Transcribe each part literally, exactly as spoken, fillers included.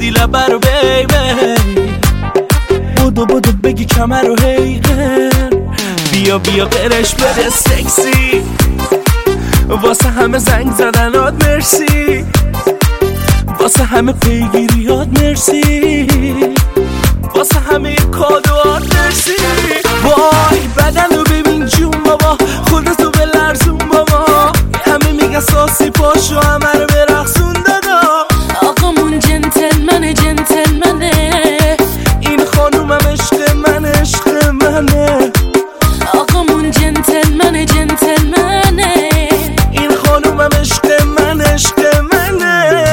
بودی لبه رو بیبی، بودو بودو بگی کمر رو هیگن، بیا بیا قرش بده سکسی، واسه همه زنگ زدنات مرسی، واسه همه پیگیریات مرسی، واسه همه کادوات مرسی. وای بدن رو ببین جون بابا، خودتو بلرزون بابا، همه میگن ساسی پاشو همه رو برقصون دادا. آقامون جنتلمنه جنتلمنه، این خانومم عشق من عشق منه. آقامون جنتلمنه جنتلمنه، این خانومم عشق من عشق منه.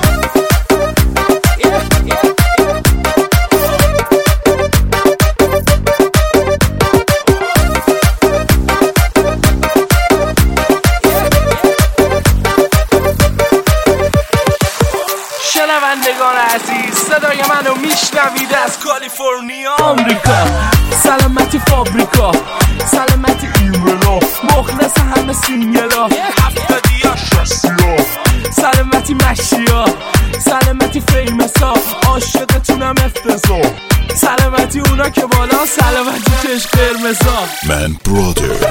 شنوندگان عزیز، صدای منو میشنوید از کالیفرنیا آمریکا، سلامتی فابریکا، سلامتی ایمرلا، مخلص همه سینگلا، هفتادیا شستیا، سلامتی مشیا، سلامتی فیمسا، عاشقتونم افتضا، سلامتی اونا که بالا، سلامتی چشم قرمزا. من برادرز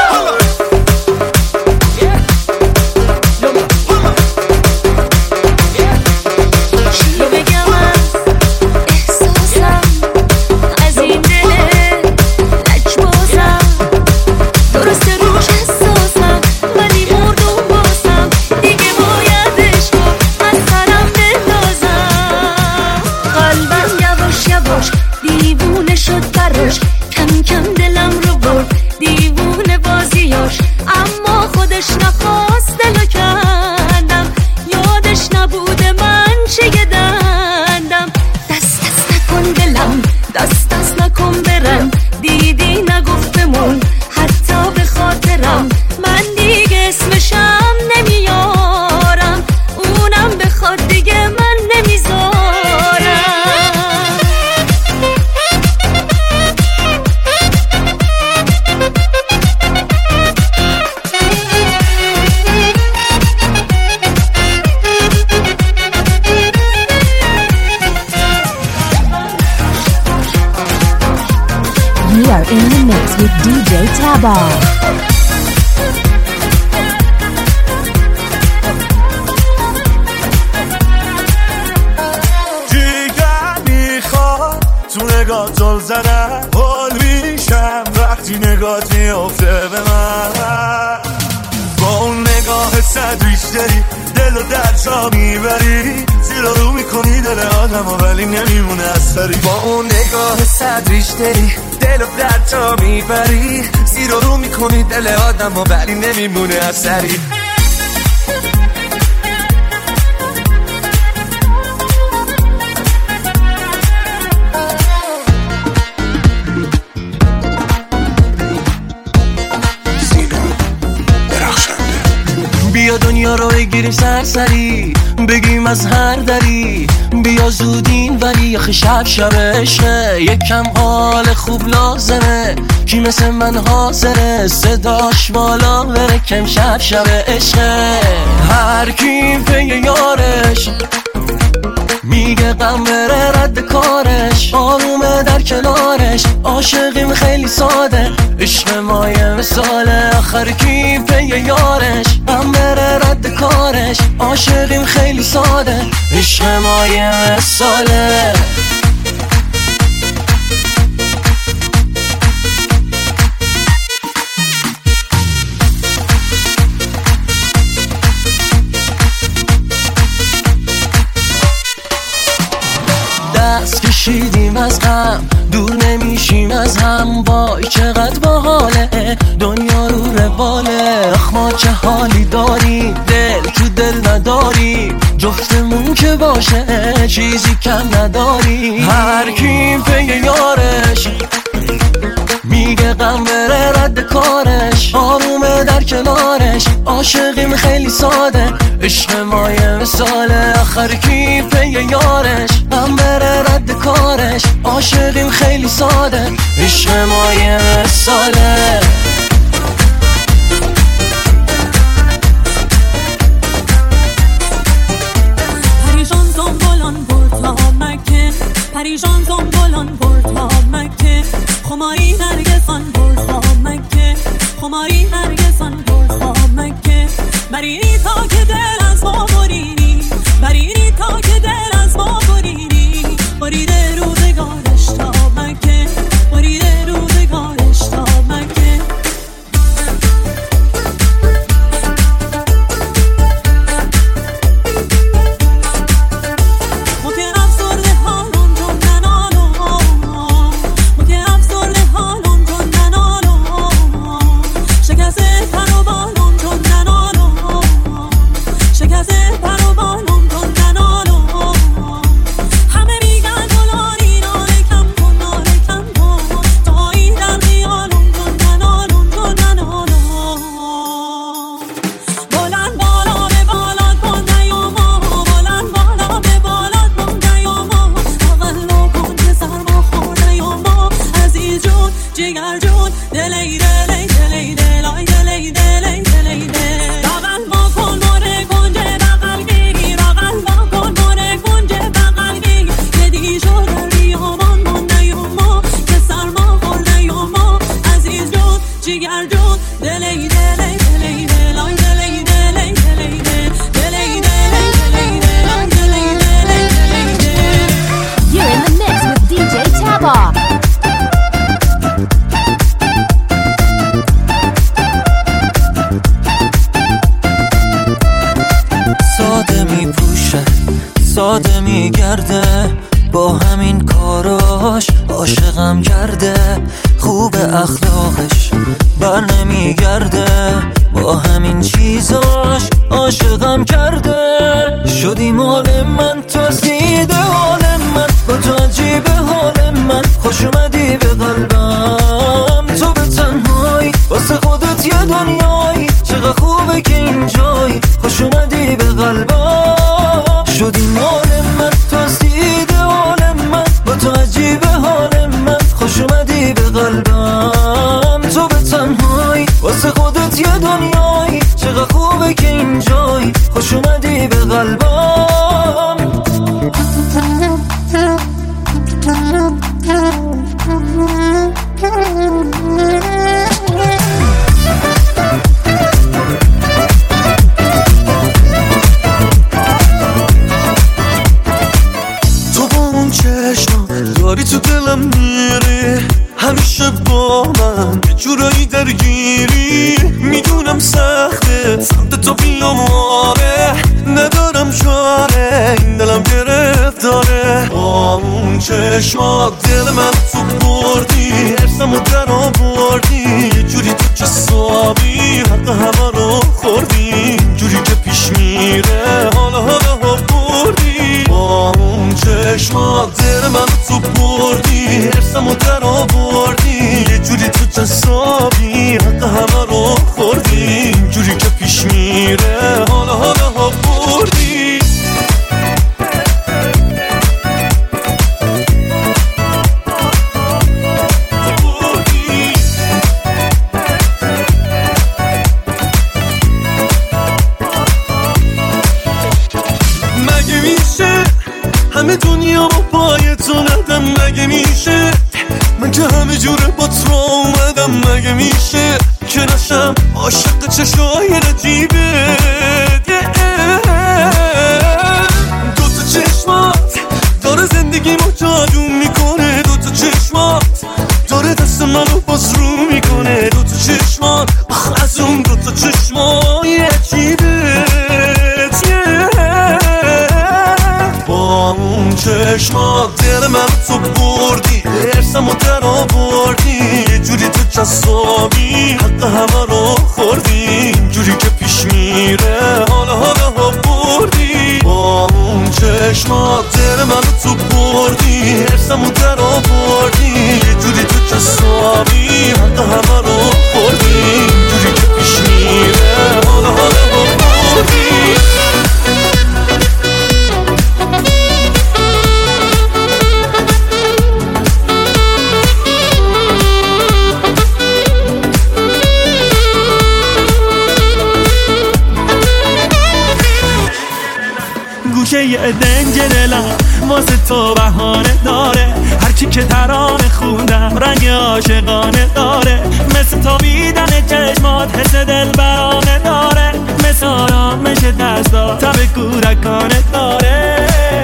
کم کم دلم رو برد دیوونه بازیاش، اما خودش نخواست دلو کندم، یادش نبوده من چه دندم. دست دست نکن دلم، دست دست نکن برم، دیدی نگفت بمون حتی به خاطرم، من دیگه اسمشم نمیارم، اونم بخواد دیگه من نمیذارم. We are in the mix with دی جی Taba. دیگر میخواد تو نگاه زل زدن، حال میشم وقتی نگاهت میافته به من، با اون نگاه صد ریشتری دل و در جا میبری، زیر رو میکنی دل آدم و ولی نمیمونه اثری، با اون نگاه صد ریشتری دل و در جا میبری، زیر رو میکنی دل آدم و ولی نمیمونه اثری. بیا دنیا رو بگیریم سرسری، بگیم از هر دری، بیا زودین ولی آخه شب شب عشقه، یکم حال خوب لازمه، کی مثل من حاضره صداش بالا بره کم شب شب عشقه. هر کی پی یارش میگه غم بره رد کارش، آرومه در کنارش، عاشقیم خیلی ساده، عشق ما یه مثاله. آخر کی پی یارش غم بره رد کارش، عاشقیم خیلی ساده، عشق ما یه مثاله. دست کشیدیم از غم، دور نمیشیم از هم، وای چقدر باحاله دنیا رو رواله، آخ ما چه حالی داریم، دل تو دل نداریم، جفتمون که باشه چیزی کم نداریم. هر کی پی یارش میگه غم بره رد کارش، آرومه در کنارش، عاشقیم خیلی ساده، عشق ما یه مثاله. آخر کی پی یارش غم بره رد کارش، عاشقیم خیلی ساده، عشق ما یه مثاله. پریشان دنبالان برتا برینی تا که دل از ما برینی، برینی تا که دل از ما برینی. بریده روزگارش تا مکه، بریده روزگارش تا مکه. ساده میگرده با همین کاراش، عاشقم کرده خوب اخلاقش بر نمیگرده، با همین چیزاش عاشقم کرده. شدی مال من تو زیده حال من، با تو عجیبه حال من، خوش اومدی به قلبم. تو به تنهایی واسه خودت یه دنیایی، چقدر خوبه که اینجایی، خوش اومدی به قلبم. شدی مال من تو زیده حال من، با تو عجیبه حال من، خوش اومدی به قلبم. تو به تنهایی واسه خودت یه دنیایی، چقدر خوبه که اینجایی، خوش اومدی به قلبم. داری تو دلم میری، همیشه با من یه جورایی درگیری. میدونم سخته سمت تو بیام، آره ندارم چاره، این دلم گرفتاره. با اون چشمات دل من تو بردی، ارسمو در آوردی، یه جوری تو جسابی حق همه رو خوردی. جوری که پیش میره حالا حالا بردی. با اون چشمات دل من تو بردی، ارسمو در آوردی، یه جوری تو جسابی حق همه رو خوردی. جوری که پیش میره حالا حالا بردی. مگه میشه همه دنیا با پای تو ندم؟ مگه میشه من که همه جوره با تو اومدم؟ مگه میشه که نشم عاشق چشای نجیبه؟ دوتا چشمات داره زندگیمو جادو میکنه، دوتا چشمات داره دست منو باز رو میکنه. دوتا چشمات آخ از اون دوتا چشمای عجیبه. با اون چشمات دل من تو بردی، ارسمو در آوردی، یه جوری تو جسابی حق همه رو خوردی. جوری که پیش میره حالا حالا بردی. با اون چشمات دل من تو بردی، ارسمو در آوردی، یه جوری تو جسابی حق همه رو خوردی. جوری که پیش میره حالا حالا بردی. گوشه یه دنج دلم واسه تو بهانه داره، هرچی که ترانه خوندم رنگ عاشقانه داره. مثل تو بیدن چشمات حس دل برانه داره، مثل مثل آرامش دستا تب کورکانه داره.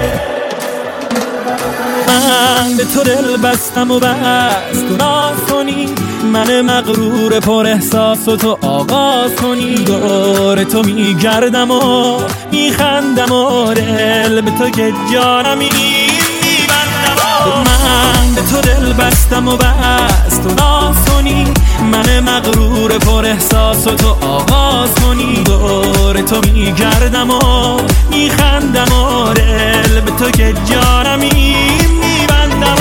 من به تو دل بستم و بس تو ناز کنی، من مغرور پر احساس و تو آغاز کنی. دور تو میگردم و میخندم و دل به تو که جانم میبندم. من به تو دل بستم و بس تو ناز کنی، من مغرور پر احساس و تو آغاز کنی. دور تو میگردم و میخندم و دل به تو که جانم میبندم.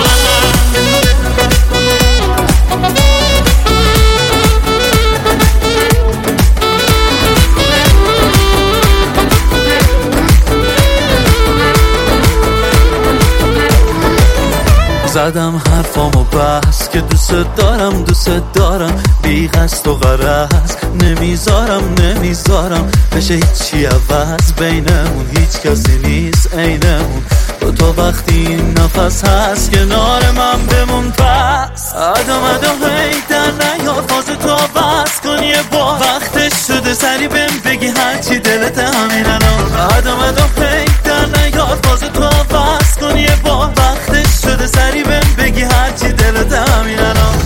زدم حرفامو بس که دوست دارم دوست دارم، بی قصد و غرض نمیذارم نمیذارم بشه هیچی عوض بینمون، هیچ کسی نیست عینمون. تو تو وقتی این نفس هست کنار من بمون پس. ادام ادام هی در نیار فاز تو بس کن یه بار، وقتش شده سری بهم بگی هرچی دلت همین الان. ادام ادام هی در نیار فاز تو بس کن یه بار، وقتش شده سری بهم بگی هرچی دلت همین الان.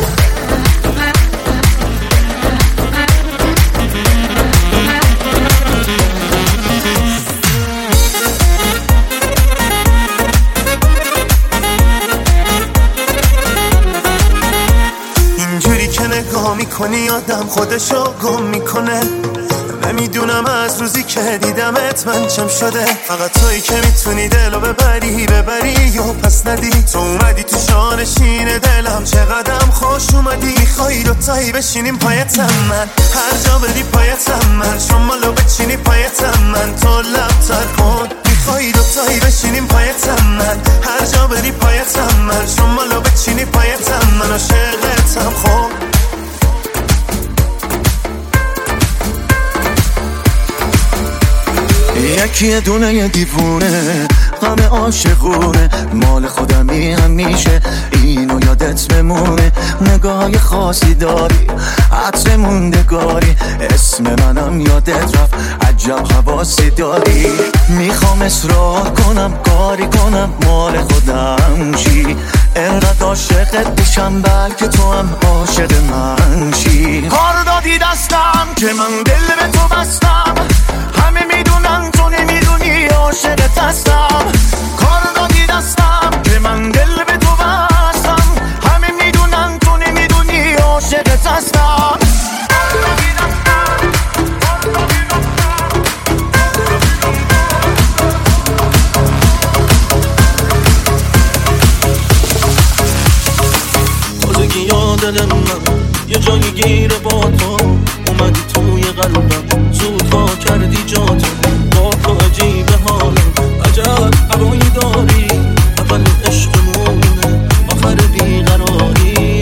نگاه میکنی آدم خودشو گم میکنه. نمیدونم از روزی که دیدمت من چم شده، فقط تویی که میتونی دلو ببری ببری و پس ندی. تو اومدی تو شانشین دلم چقدرم خوش اومدی. میخوایی دوتایی بشینیم پایتم من، هر جا بدی پایتم من، شمالو بچینی پایتم من، تو لبتر کن. میخوایی دوتایی بشینیم پایتم من، هر جا بدی پایتم من، شمالو بچینی پایتم من، عاشقتم خب. یکی دونه دیوونه غم عاشقونه، مال خودمی همیشه اینو یادت بمونه. نگاه خاصی داری عطر موندگاری، اسم منم یادت رفت عجب حواسی داری. میخوام اصرار کنم کاری کنم مال خودم شی، انقدر عاشقت بشم بلکه تو هم عاشق من شی. کار دادی دستم که من دل به تو بستم، همه میدونن تو نمیدونی عاشقت هستم. کار دادی دستم که من دل به تو بستم، همه میدونن تو نمیدونی عاشقت هستم. تازگی یا دل من یه جایی گیره با تو، اومدی توی قلبم زود ها کردی جاتو. با تو عجیبه حالم عجب هوایی داری، اول عشقمونه آخر بیقراری.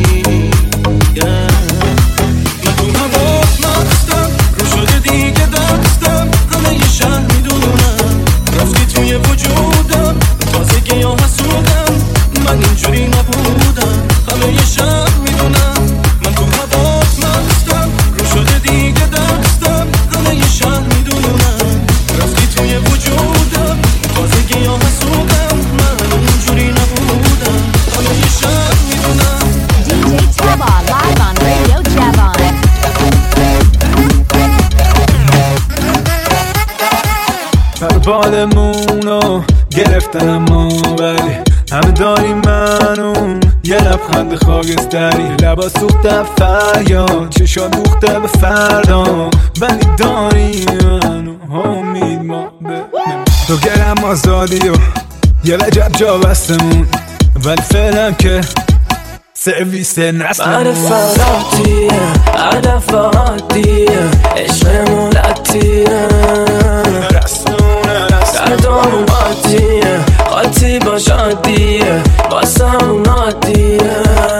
من تو هوات مستم رو شده دیگه دستم، همه یه شهر میدونم رفتی توی وجودم. تازگی یا حسودم من اینجوری نبودم، همه یه شهر میدونم. من تو هوات مستم رو شده دیگه دستم، همه یه شهر میدونم رفتی توی وجودم. تازگی یا حسودم من اینجوری نبودم، همه یه شهر میدونم. دی جی Taba live on Radio Javon. بالمونو گرفتن اما ولی همه داری منو یه لبخند خاکستری، لبا سوخته فریاد چشان دوخته به فردا، ولی داری منو امید ما به تو گرم آزادی و یه لجب جا بستمون، ولی فعلا که سرویس نسلمون. معرفاتیه هدف عادیه عشقمون لطیه، دردامون عادیه قاطی با شادیه واسمون عادیه.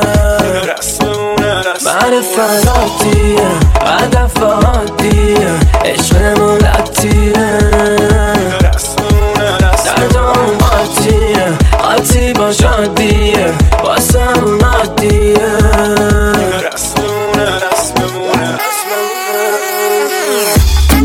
معرفاتیه هدف عادیه عشقمون لطیه، دردامون عادیه قاطی با شادیه واسمون عادیه.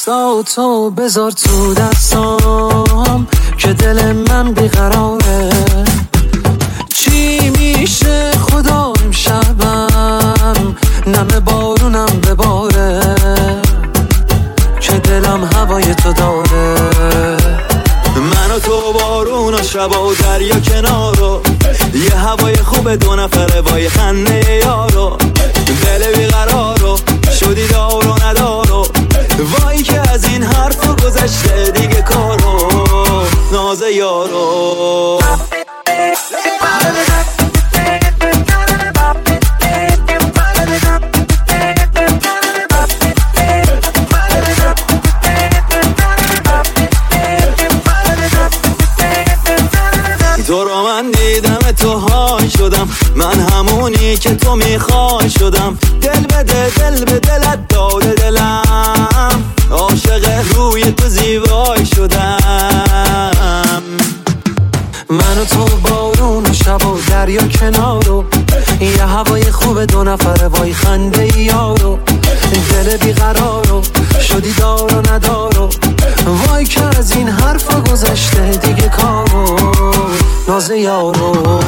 دستاتو بذار تو دستام که دل من بیقراره. چی میشه خدا امشبم نم بارونم بباره که دلم هوای تو داره. من و تو بارون و شب و دریا کنارو، یه هوای خوب دو نفره وای خنده یارو. دل بیقرارو شدی دار و ندارو، وای که از این حرفا گذشته دیگه کارو. ناز یارو تو رو من دیدم تو های شدم، من همونی که تو میخوای شدم. دل بده دل به دلت داده دلم، عاشق روی تو زیبای شدم. من و تو بارون و شب و دریا کنارو، یه هوای خوب دو نفره وای خنده یارو. دل بیقرارو شدی دار و ندارو، وای که از این حرفا گذشته دیگه کارو. ناز یارو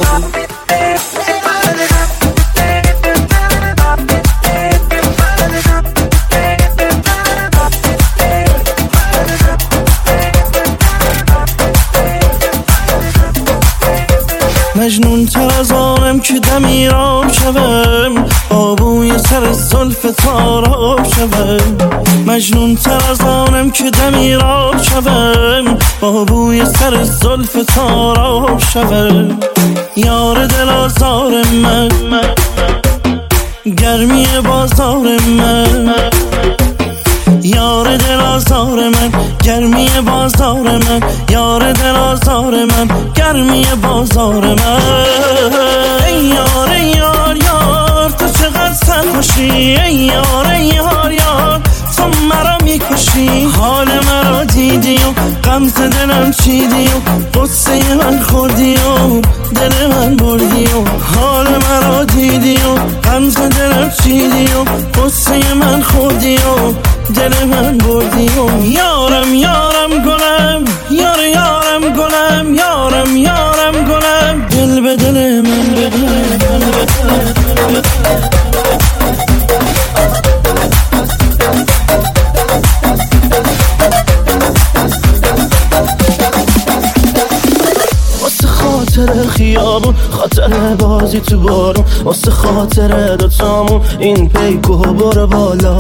مجنون تر از آنم که دمیراب شوم، آبوی سر زلف تاراب شوم. مجنون تر از آنم که دمیراب شوم، آبوی سر زلف تاراب شوم. یار دل آزار من، گرمی بازار من. یار دل آزار من، گرمی بازار من. یار دل آزار من، گرمی بازار من. ای یار ای یار یار تو چقدر سرخوشی. ای یار ای یار یار تو مرا میکشی. حال مرا دیدی و غمزه دلم چیدی و قصه من خوردی و دل من بردی و حال مرا دیدی و غمزه دلم چیدی و قصه من خوردی و دل من بردی و یارم یارم گلم یار یارم گلم یارم یارم گلم دل به دل من بده. واسه خاطر خیابون، خاطر بازی تو بارون، واسه خاطر دوتامون این پیکو برو بالا.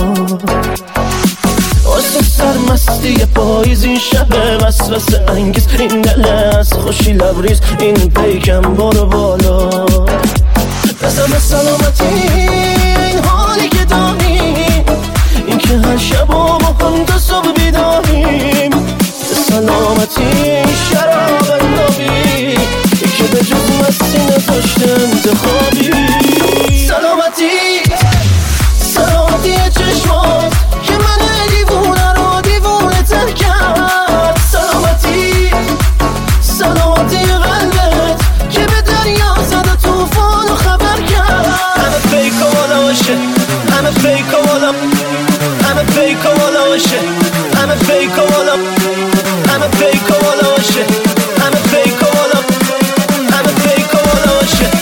واسه سرمستی پاییز این شب وسوسه انگیز، این دل از خوشی لبریز این پیکم برو بالا. بزم سلامتی این حالی که داریم، این که هر شب و با هم تا صبح بیداریم. سلامتی این شراب اندابی که به جز مستی نداشته انتخابی. سلامتی سلامتی چشمات که من دیوونه رو دیوونه تر کرد. سلامتی سلامتی قلبت که به دریا زد و توفان و خبر کرد. همه فیک و والا باشه، همه فیک و والا، همه فیک و والا باشه، همه فیک و والا، همه فیک و والا باشه، همه فیک و والا، همه فیک و والا باشه.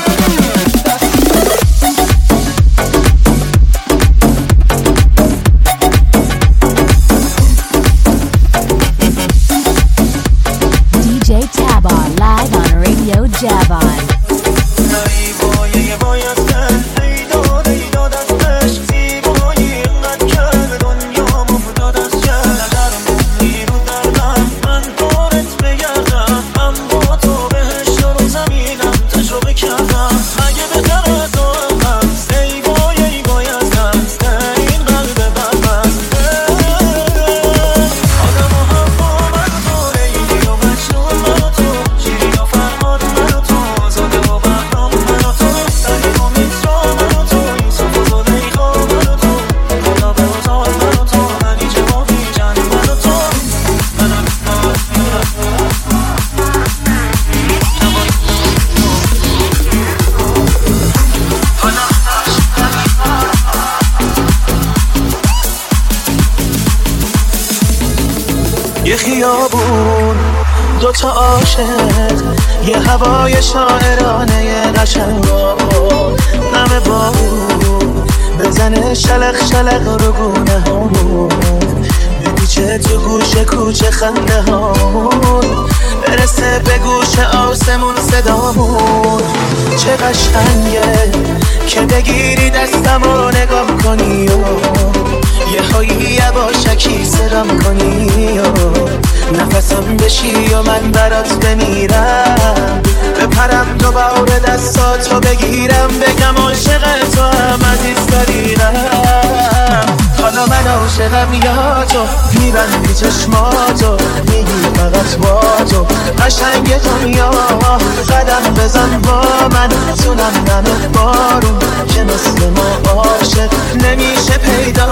D J Tabon live on Radio Javon. بیابون دوتا عاشق یه هوای شاعرانه یه قشنگا نم بارون بزنه شلق شلق رو گونه همون بپیچه تو گوشه کوچه خنده همون برسه به گوش آسمون صدامون چه قشنگه که بگیری دستم و نگاه کنی و یه هایی یواشکی سرم کنی و نفسم بشی و من برات بمیرم بپرم دوباره دستاتو بگیرم بگم عاشق تو هم عزیز داریرم حالا من عاشقم یا تو میبندی چشماتو میگی فقط با تو قشنگ دنیا قدم بزن با من تونم نمه بارون که مثل ما عاشق نمیشه پیدا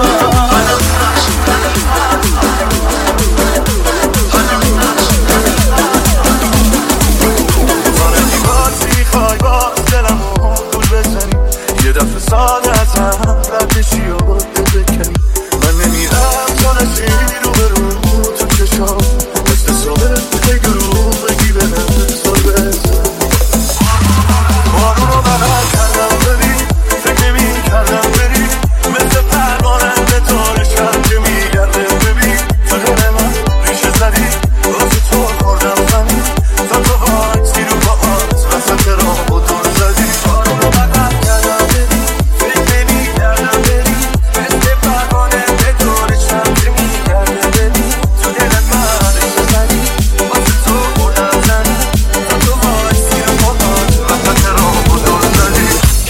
میخوای با دلمو گول بزنی یه دفعه ساده از هم ردشی و دل بکنی من نمیرم تا نشی رو به رو تو چشام مثل صبح بگی رو بگی به هم سال بزن بارون رو بغل کردم ببین فکر نمی کردم بری مثل پرواننده تار شب که میگرده ببین تو دل من ریشه زدی واسه تو خوردم زمین تا تو وایسی رو با آت وسط راه و دور زدی بارون رو بغل کردم ببین فکر نمی کردم بری مثل پرواننده تار شب که میگرده ببین تو دل من ریشه زدی واسه تو خوردم زمین تا تو وایسی رو با آت وسط راه و دور زدی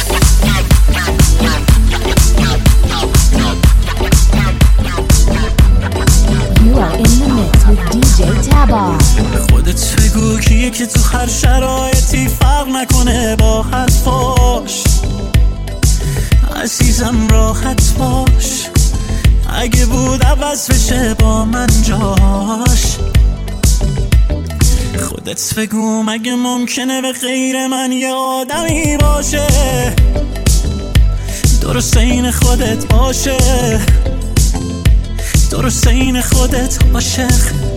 You are in the mix with دی جی Tabar. خودت بگو کیه که تو هر شرایطی فرق نکنه با حرفاش عزیزم راحت باش اگه بود عوض بشه با من جاش خودت بگو مگه ممکنه به غیر من یه آدمی باشه درست این خودت باشه درست این خودت عاشق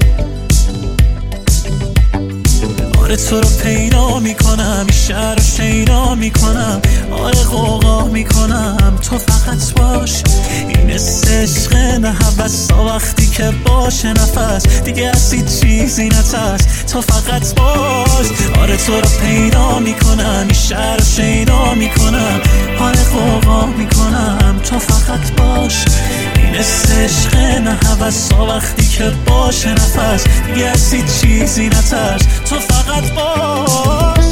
آره تو رو پیدا میکنم این شهر رو شیدا میکنم آره غوغا میکنم تو فقط باش این عشق نه حوثا وقتی که باشه نفس دیگه از هیچ چیزی نترس تو فقط باش آره تو رو پیدا میکنم این شهر رو شیدا میکنم آره غوغا میکنم تو فقط باش این عشق نه حوثا وقتی که باشه نفس دیگه از هیچ چیزی نترس تو فقط باش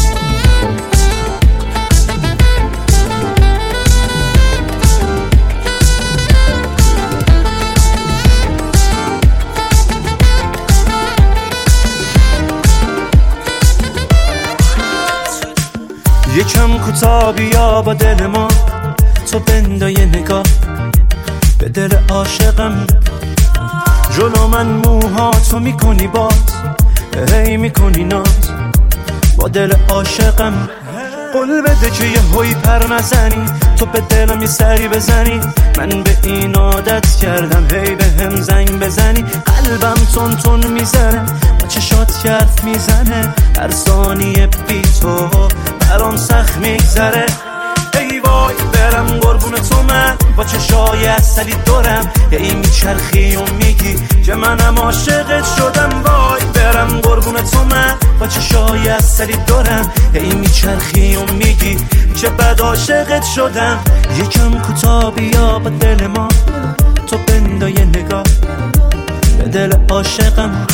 یکم کوتاه بیا با دل ما تو بندای نگاه به دل عاشقم جلو من موها تو میکنی باز هی میکنی ناز با دل عاشقم قول بده که یه هوی پر نزنی تو به دلم یه سری بزنی من به این عادت کردم هی به هم زنگ بزنی قلبم تون تون میزنه با چشات کرد میزنه هر ثانیه بی تو برام سخت میگذره ای وای برم قربون تو من با چشای اصلی دورم ای میچرخی و میگی که منم عاشقت شدم وای برم قربون تو من با چشای اصلی دورم ای میچرخی و میگی که بد عاشقت شدم یکم کوتاه بیا با دل ما تو بندای نگاه به دل عاشقم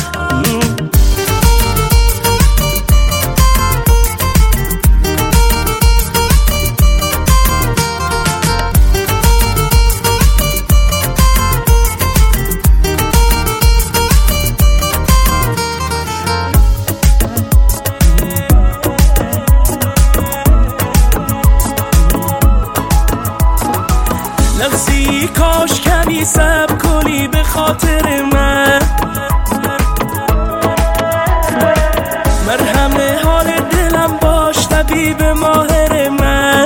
لحظی کاش کمی صبر کنی به خاطر من مرهم حال دلم باش طبیب ماهر من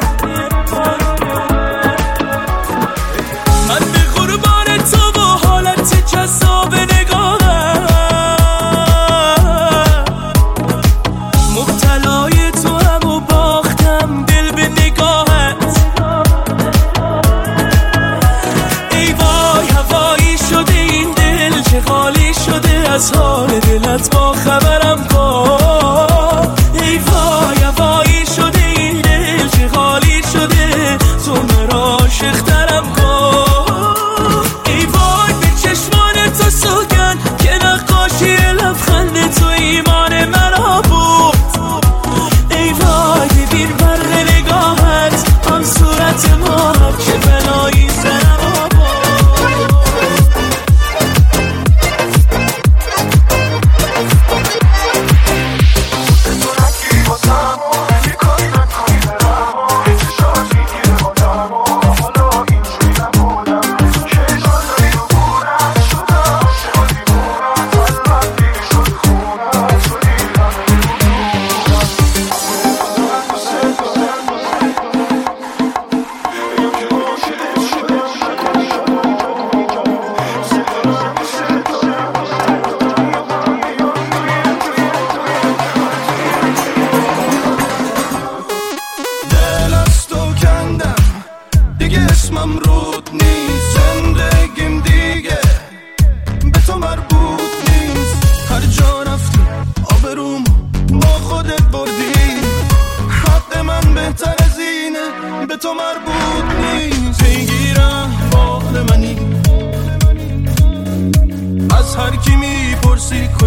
من به قربان تو و حالت جذاب نگاهم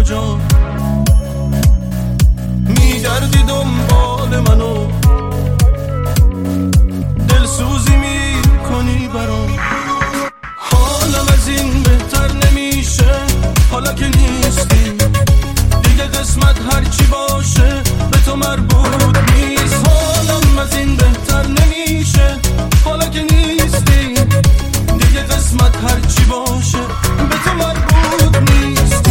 کجا میگردی دنبال منو دلسوزی میکنی برام حالم از این بهتر نمیشه حالا که نیستی دیگه قسمت هرچی باشه به تو مربوط نیست حالم از این بهتر نمیشه حالا که نیستی دیگه قسمت هرچی باشه به تو مربوط نیست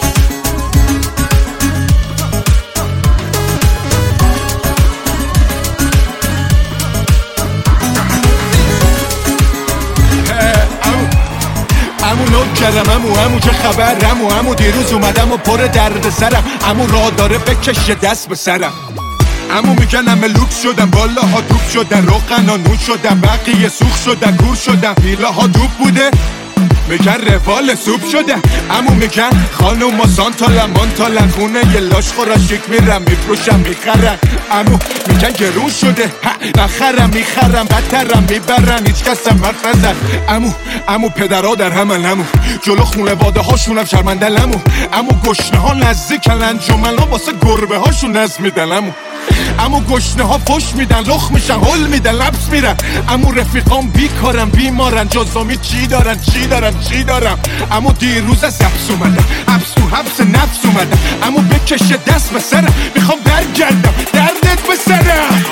امو نوک کردم امو امو چه خبر امو امو دیروز اومدم و پر درد سرم امو راه داره بکشه دست به سرم امو میگن همه لوکس شدم بالا ها دوب شدن روغن ها نون شدن بقیه سوخ شدن گور شدن ویلا ها دوب بوده میگن روال سوپ شده امو میگن خانوم و سانتالن مانتالن خونه یه لاش خورا شک میرم میفروشم میخرن امو میگن گرون شده نخرم میخرم بدترم میبرن هیچ کس هم حرف نزن امو امو پدرها در همن امو جلو خونه واده هاشونم شرمندل امو امو گشنه ها نزدیکن انجمن ها واسه گربه هاشون نز میدن امو امو گشنه ها فش میدن لخ میشن هل میدن لبس میرن امو رفیقام بیکارن بیمارن جزامی چی دارن چی دارن چی دارم امو دیروز از حبس اومدم حبس تو حبس نفس اومدم امو بکشه دست به سرم میخوام برگردم دردت به سرم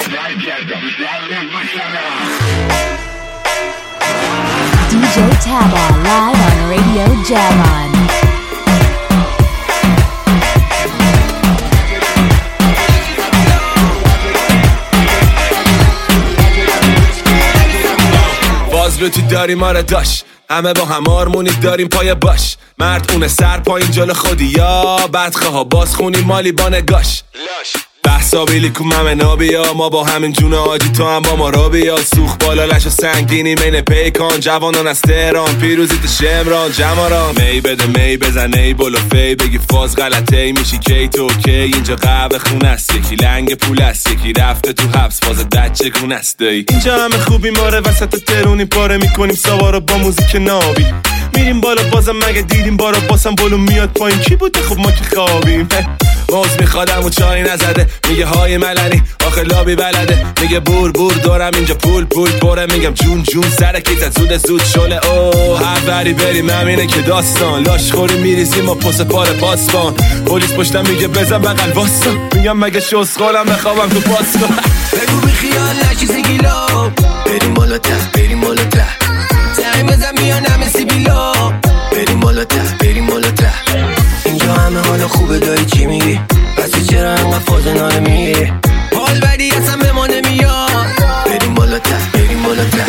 دی جی Taba live on Radio Jaman. فازلوتی داریم ما را داشت همه با هم آرمونی داریم پای باش مرد اونه سر پایین جلو خودی یا بدخواه ها باز خونی مالی با نگاش بحثا بیلی کم همه نابیا ما با همین جون آجی تو هم با ما را بیا سوخ بالا لش و سنگینی مین پیکان جوانان از تهران پیروزیت شمران جماران می بده می بزن ای بلو فی بگی فاز غلطه ای میشی کی تو کی اینجا قهوه خون است یکی لنگ پول است یکی رفته تو حبس فاز دچه گون است دایی اینجا همه خوبی ماره وسط ترونی پاره میکنیم سوارا با موزیک نابی میریم بالا بازم مگه دیدیم بارا باسم بلو میاد پایین کی بوده خب ما که خوابیم موز میخوادم و چای نزده میگه های ملنی آخه لابی بلده میگه بور بور دارم اینجا پول پول پره میگم جون جون سر کیتت زود زود شله اوه اولی بریم همینه که داستان لاش خوری میریزیم و پس پار پاسبان پلیس پشتم میگه بزن بغل واسا میگم مگه شوز خالم بخوابم تو پاسبان بگو بی خیال نشیزی گیلا بریم بالا ته بریم بالا ته سعی بزن میان همه سیبیلا بریم بالا ته بریم بالا ته اینجا همه حالا خوبه دایی چی میگی پسی چرا انقدر فاز ناله میگی حال بدی اصلا به ما نمیاد بریم بالا ته بریم بالا ته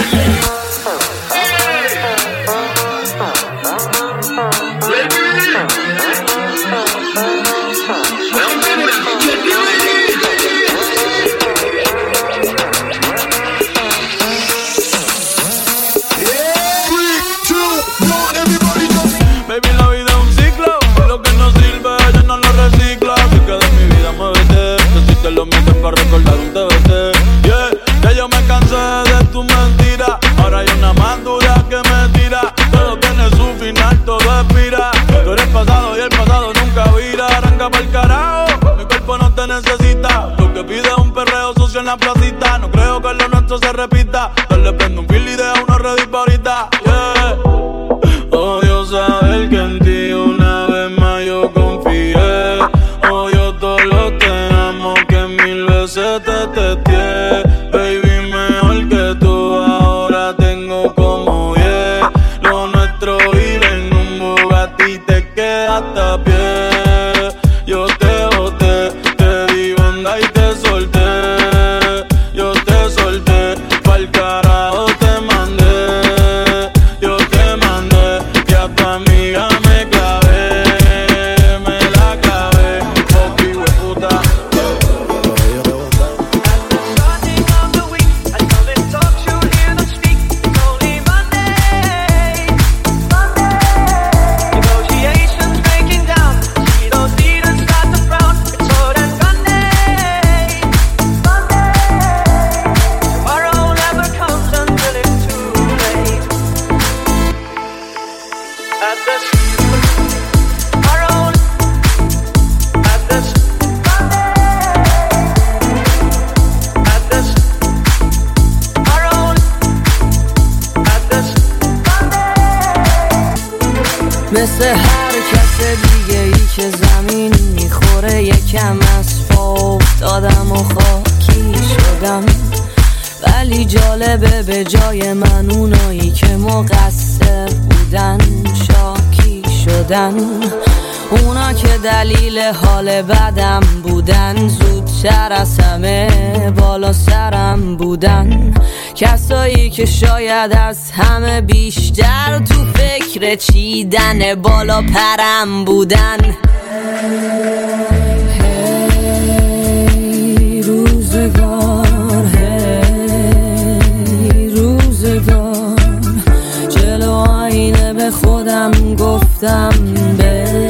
Lo mismo para recordar un T V T. Yeah, que yo me cansé de tu mentira. Ahora hay una más dura que me tira. Todo tiene su final, todo expira. Tú eres pasado y el pasado nunca vira. Arranca pa'l carajo, mi cuerpo no te necesita. Lo que pide es un perreo sucio en la placita. No creo que lo nuestro se repita. Dale prende un fil y deja uno ready pa' ahorita. Yeah, odio saber que en ti una vez más yo confié. Odio todo lo te amo que mil veces te testé. Baby, mejor que tú ahora tengo como diez. Lo nuestro vive en un Bugatti, te quedaste a pie. Yo te boté, te di banda y te solté. Yo te solté, pa'l carajo te mandé. مثل هر کس دیگه ای که زمین میخوره یکم از پا افتادم و خاکی شدم، ولی جالبه به جای من اونایی که مقصر بودن شاکی شدن. اونا که دلیل حال بدم بودن زودتر از همه بالا سرم بودن، کسایی که شاید از همه بیشتر تو فکر چیدن بالا پرم بودن. هی روزگار، هی روزگار، جلو آینه به خودم گفتم به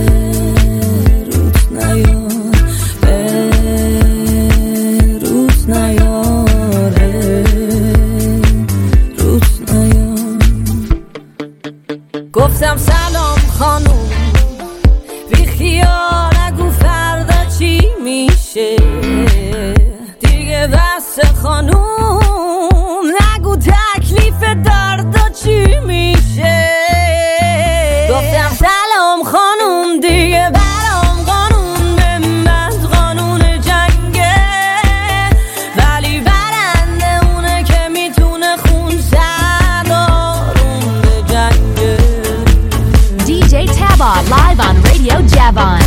گفتم سلام خانوم، بی خیال نگو فردا چی میشه دیگه، بس خانوم نگو تکلیف دردا چی میشه. گفتم سلام خانوم دیگه برام قانون به من قانون جنگه، ولی برنده اونه که میتونه خون سر آروم به جنگه. دی جی Taba live on Radio Javon.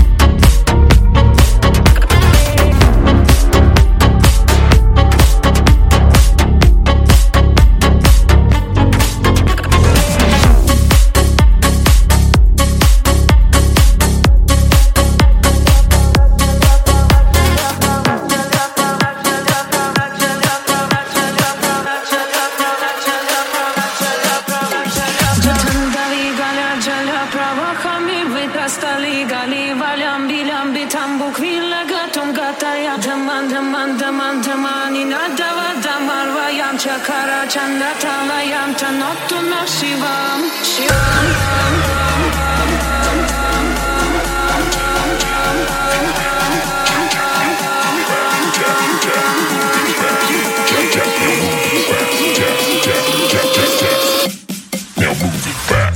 Chanda talayam tanottu no shivam shivam. Now move it back.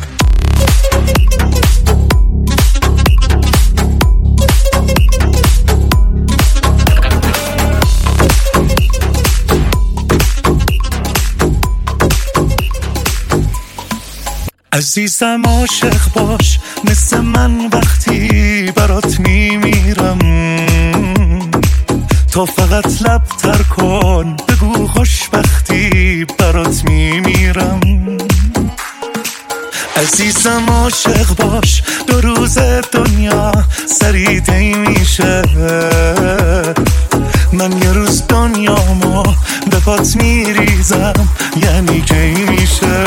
عزیزم عاشق باش مثل من وقتی برات میمیرم، تو فقط لب تر کن بگو خوشبختی برات میمیرم. عزیزم عاشق باش دو روز دنیا سریدی میشه، من یه روز دنیامو به پات میریزم یعنی کی میشه.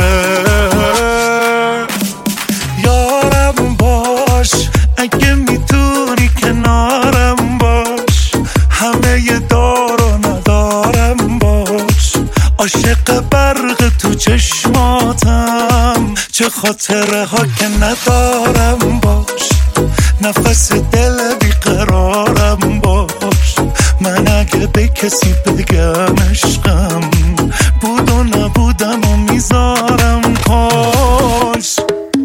یارم باش اگه میتونی کنارم باش، همه ی دار و ندارم باش، عاشق برق تو چشماتم چه خاطره ها که ندارم باش، نفس دل بیقرارم باش، من اگه به کسی بگم عشقم بود و نبودم و میذارم کاش.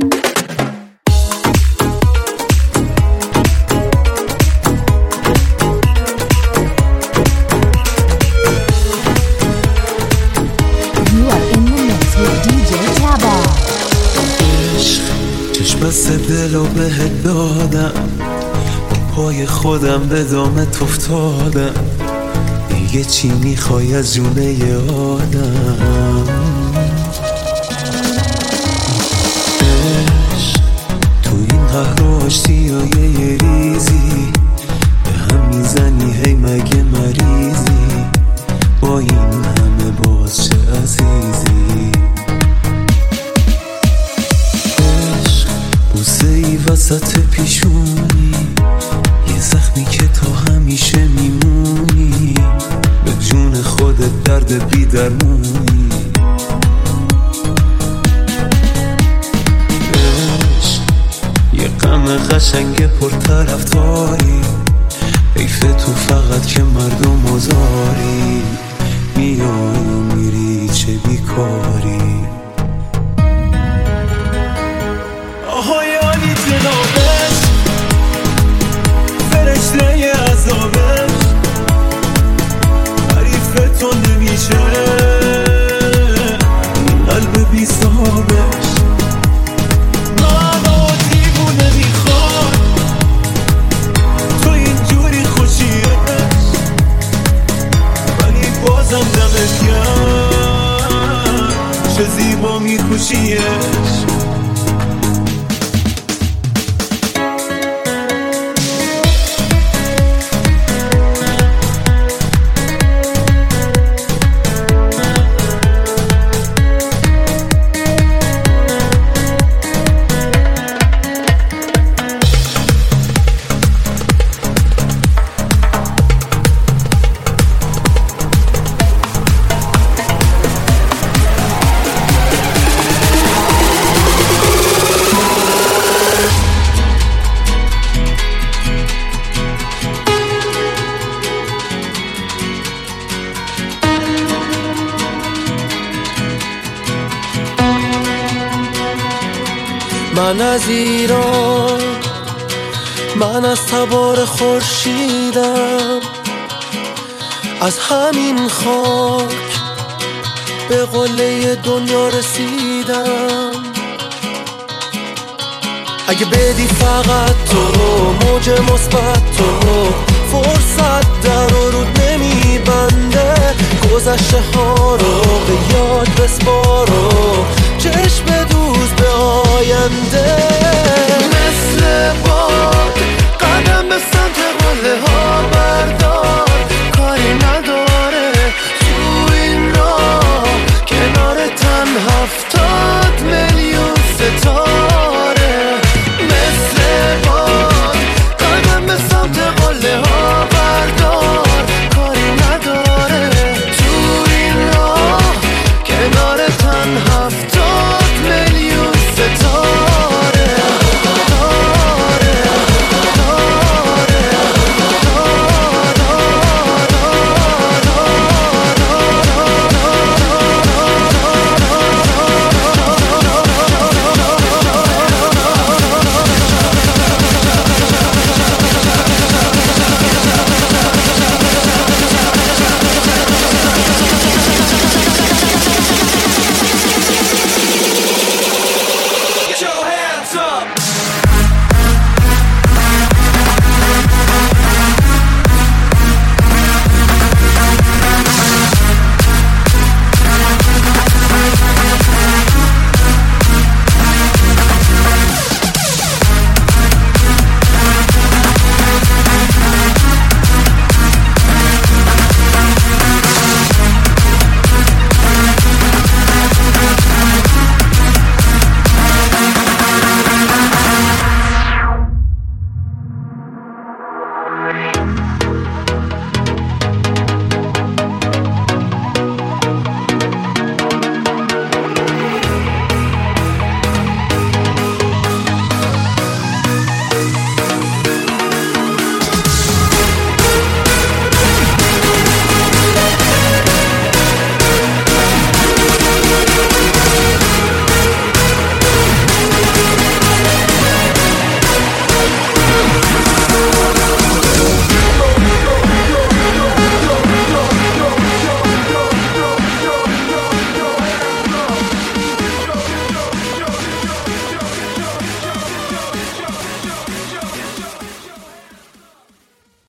چشمست دلو بهت دادم، پای خودم به دامت افتادم، دیگه چی میخوای از جونه ی آدم؟ عشق تو این قهر و آشتی های یه ریزی به هم میزنی هی مگه مریضی، با این همه باز چه عزیزی. بوسه ای وسط پیشونی، یه زخمی که تا همیشه میمونی، به جون خودت درد بی درمونی. عشق یه غم قشنگ پرطرفداری، حیف تو فقط که مردم آزاری، میای و میری چه بیکاری. حرف تو نمیشه قلب بی صاحبش منو دیوونه میخواد تو اینجوری خوشیش ولی بازم دمت گرم چه زیبا میکشیش من از ایران من از تبار خورشیدم از همین خاک به قله دنیا رسیدم اگه بدی فقط تو موج مثبت تو